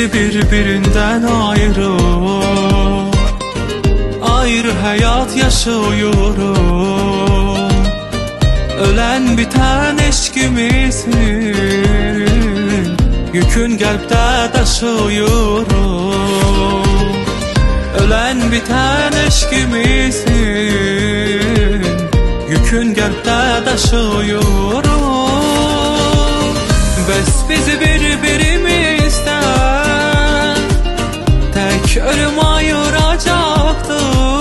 bizi birbirinden ayrı, ayrı hayat yaşıyorum. Ölen biten eşkimizin yükün kalpte taşıyorum. Ölen biten eşkimizin yükün kalpte taşıyorum. Bəs bizi birbirimizden tek ölüm ayıracaktı.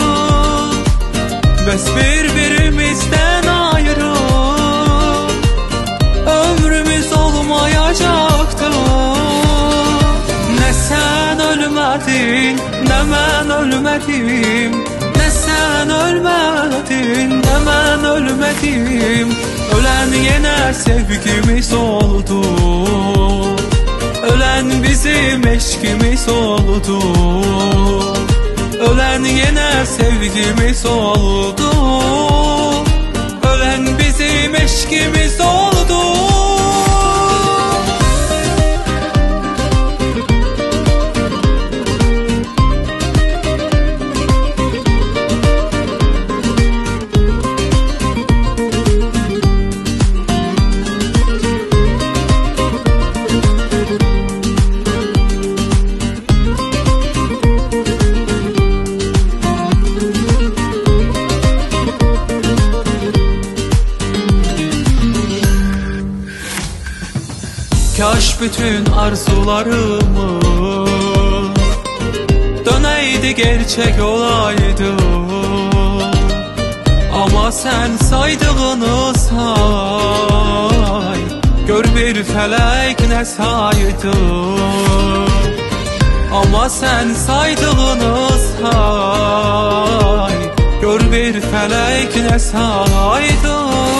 Bəs birbirimizden ayrı ömrümüz olmayacaktı. Ne sen ölmedin, ne ben ölmedim. Ne sen ölmedin, ne ben ölmedim. Ölen yine sevgimiz oldu. Ölen bizim eşkimiz oldu. Ölen yine sevgimiz oldu. Ölen bizim eşkimiz oldu. Kaş bütün arzularımız döneydi, gerçek olaydı. Ama sen saydığını say, gör bir felek ne saydı. Ama sen saydığını say, gör bir felek ne saydı.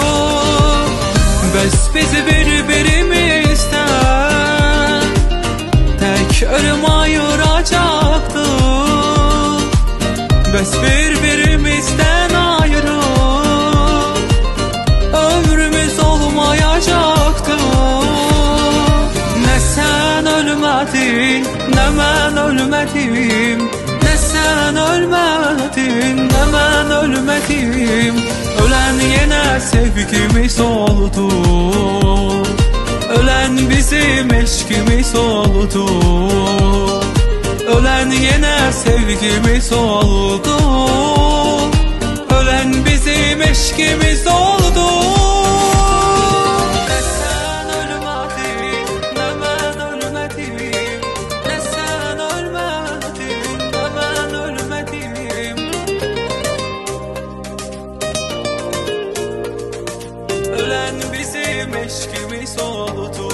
Bəs bizi birbirimizden tek ölüm ayıracaktı. Bəs birbirimizden ayrı ömrümüz olmayacaktı. Ne sen ölmedin, ne ben ölmedim. Ne sen ölmedin, ne ben ölmedim. Ölen yine sevgimiz oldu. Ölen bizim eşkimiz oldu. Ölen yine sevgimiz oldu. Ölen bizim eşkimiz oldu. Ne sen ölmedin, ne ben ölmedim. Ne sen ölmedin, ne ben ölmedim. Ölen bizim eşkimiz oldu.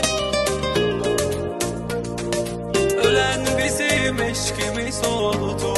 Ölen bizim eşkimiz oldu.